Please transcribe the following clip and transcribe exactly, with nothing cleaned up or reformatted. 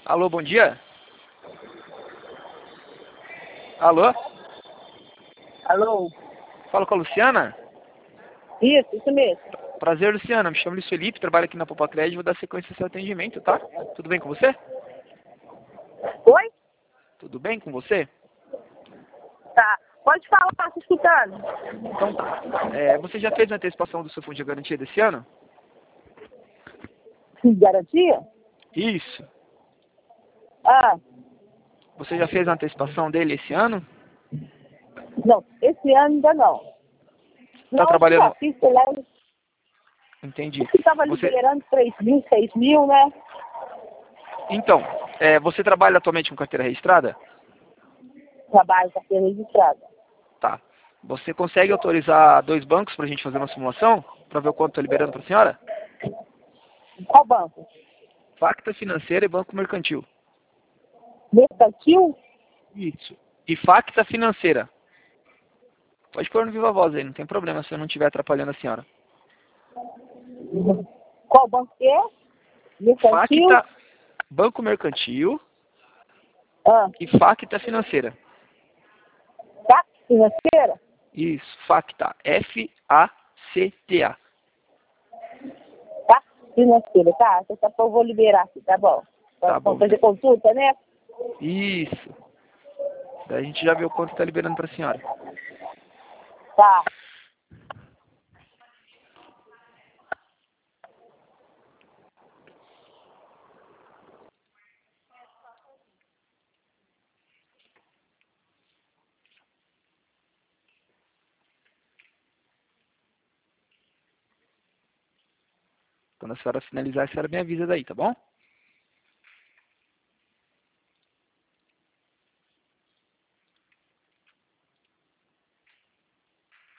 Alô, bom dia. Alô? Alô? Falo com a Luciana? Isso, isso mesmo. Prazer, Luciana. Me chamo Luiz Felipe, trabalho aqui na Popacred e vou dar sequência ao seu atendimento, tá? Tudo bem com você? Oi? Tudo bem com você? Tá. Pode falar, tá se escutando. Então tá. É, você já fez a antecipação do seu fundo de garantia desse ano? Sim, garantia? Isso. Ah, Você já fez a antecipação dele esse ano? não. Esse ano ainda não. Tá Não, eu já trabalhando... fiz, sei lá, Entendi. que estava Você... liberando três mil, seis mil, né? Então, é, você trabalha atualmente com carteira registrada? Trabalho com carteira registrada. Tá. Você consegue autorizar dois bancos pra gente fazer uma simulação? Pra ver o quanto tá liberando pra senhora? Qual banco? Facta Financeira e Banco Mercantil. Mercantil? Isso. E Facta Financeira. Pode pôr no viva voz aí, não tem problema se eu não estiver atrapalhando a senhora. Qual banco que é? Mercantil? Facta, Banco Mercantil Ah, e Facta Financeira. tá? Financeira? Isso, Facta. F A C T A. Tá? Financeira, tá? Daqui a pouco eu vou liberar aqui, tá bom? Tá Pra bom, fazer então. consulta, né? Isso. Daí a gente já vê o quanto está liberando para a senhora. Tá. Quando a senhora finalizar, a senhora me avisa daí, tá bom?